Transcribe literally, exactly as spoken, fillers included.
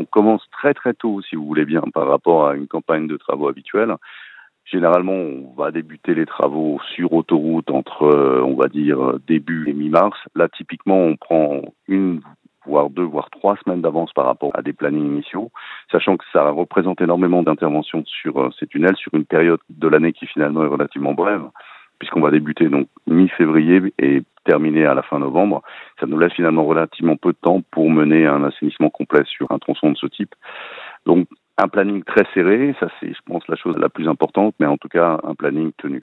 commence très très tôt, si vous voulez bien, par rapport à une campagne de travaux habituelle. Généralement, on va débuter les travaux sur autoroute entre, euh, on va dire, début et mi-mars. Là, typiquement, on prend une, voire deux, voire trois semaines d'avance par rapport à des plannings initiaux, sachant que ça représente énormément d'interventions sur euh, ces tunnels, sur une période de l'année qui finalement est relativement brève, puisqu'on va débuter donc mi-février et terminer à la fin novembre. Ça nous laisse finalement relativement peu de temps pour mener un assainissement complet sur un tronçon de ce type. Donc, un planning très serré, ça c'est, je pense, la chose la plus importante, mais en tout cas, un planning tenu.